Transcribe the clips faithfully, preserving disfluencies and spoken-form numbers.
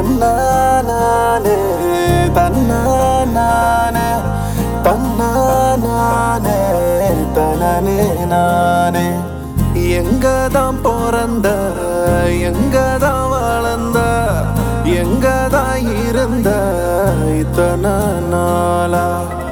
தன்னானே தன்னானே தன்னானே தனனே நானே எங்கதான் பிறந்த எங்கதான் வளர்ந்த எங்கதான் இருந்த இத்தனை நாளா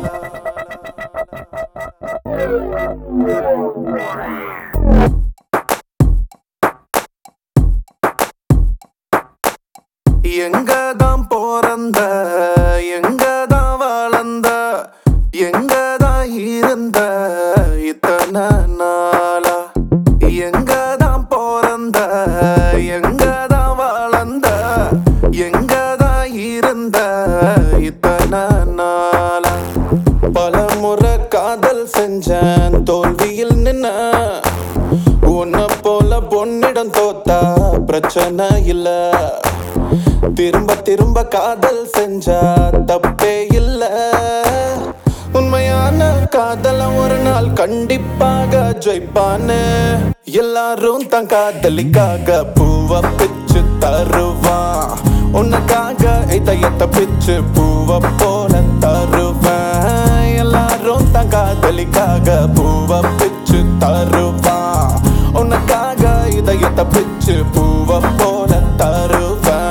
எங்கதான் பிறந்த எங்கதான் வளர்ந்த எங்கதான் இருந்த இத்தனை நாளா எங்கதான் பிறந்த எங்கதான் வளர்ந்த எங்கதான் இருந்த இத்தனை நாளா பலமுறை காதல் செஞ்சேன் தோல்வியில் நின்ன உன்னை போல பொன்னிடம் தோத்தா பிரச்சனை இல்ல திரும்ப திரும்ப காதல் செஞ்சா தப்பே இல்ல உண்மையான காதல ஒரு நாள் கண்டிப்பாக ஜெயிப்பானு எல்லாரும் தன் காதலிக்காக பூவ பிச்சு தருவான் உனக்காக இதயத்தை பிச்சு பூவ போல தருவேன் எல்லாரும் தன் காதலிக்காக பூவ பிச்சு தருவான் உனக்காக இதயத்தை பிச்சு பூவ போல தருவேன்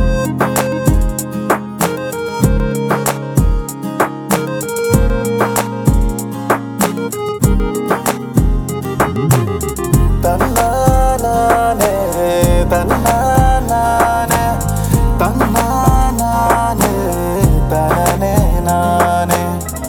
தன்னானே தன்னானே தன்னானே தனனே நானே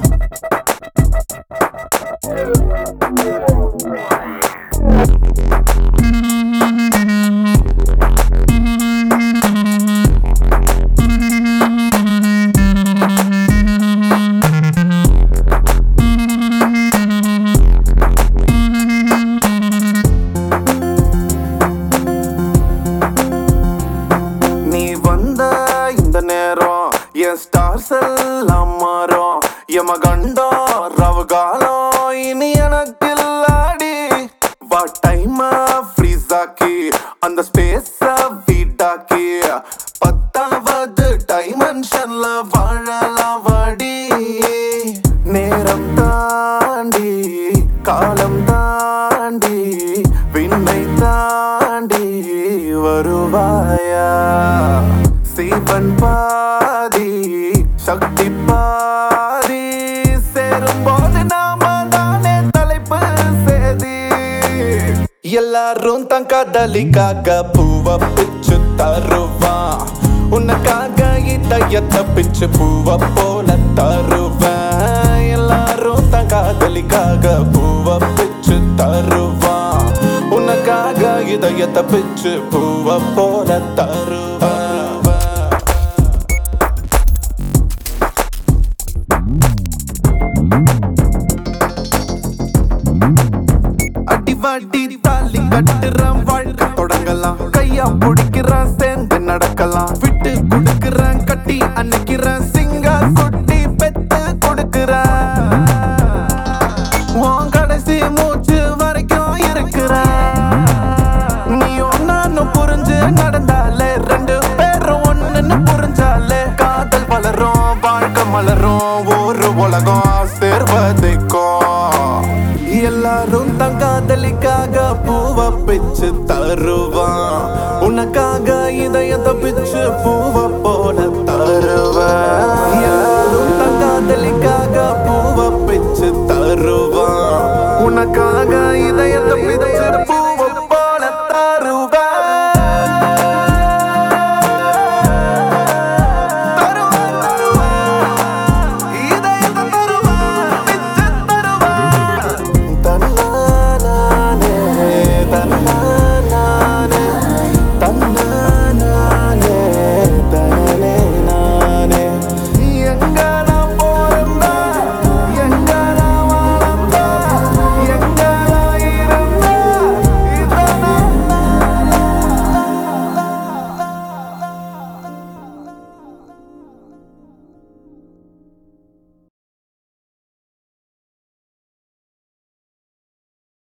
என் ஸ்டார்ஸ் எல்லாம் மாறும் யமகண்டம் ரவகாலம் இனி எனக்கு இல்லாடி வா டைம் ஃப்ரீஸ் ஆக்கி அந்த ஸ்பேஸ் வீட்டாக்கி பத்தாவது டைமென்ஷன்ல வாழலாம் வாடி நேரம் தாண்டி காலம் தாண்டி விண்ணை தாண்டி வருவாயா சீவன் பாதி சக்தி பாதி சேரும் போது நாம தானே தலைப்பு சேதி எல்லாரும் தன் காதலிக்காக பூவ பிச்சு தருவான் உனக்காக இதயத்தை பிச்சு பூவ போல தருவேன் எல்லாரும் தன் காதலிக்காக பூவ பிச்சு தருவான் உனக்காக இதயத்தை பிச்சு பூவ போல தருவேன் அடிவாடி தாலி கட்டுறான் வாழ்க்கை தொடங்கலாம் கையா பிடிக்கிறான் சேர்ந்து நடக்கலாம் விட்டு கொடுக்கிறான் கட்டி அன்னைக்கிறான் சிங்கா குட்டி பெத்து கொடுக்கிறான் உன் கடைசி மூச்சு வரைக்கும் இருக்கிறான் நீயும் நானும் புரிஞ்சு நடந்தாலே ரெண்டு பேரும் ஒண்ணுன்னு புரிஞ்சாலே காதல் வளரும் வாழ்க்கை மலரும் ஒரு உலகம் சேர்வதைக்கும் எல்லாரும் தன் காதலிக்காக பூவ பிச்சு தருவான் உனக்காக இதயத்தை பிச்சு பூவ போல தருவான் எல்லாரும் தன் காதலிக்காக பூவ பிச்சு தருவான் உனக்காக இதயத்தை பிச்சு